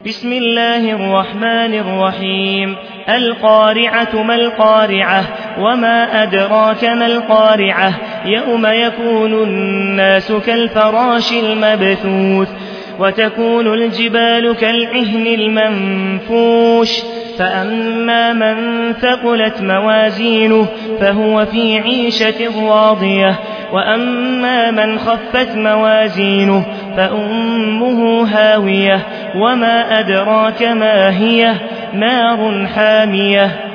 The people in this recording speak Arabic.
بسم الله الرحمن الرحيم القارعة ما القارعة وما أدراك ما القارعة يوم يكون الناس كالفراش المبثوث وتكون الجبال كالعهن المنفوش فأما من ثقلت موازينه فهو في عيشة راضية وأما من خفت موازينه فأمه هاوية وما أدراك ما هي نار حامية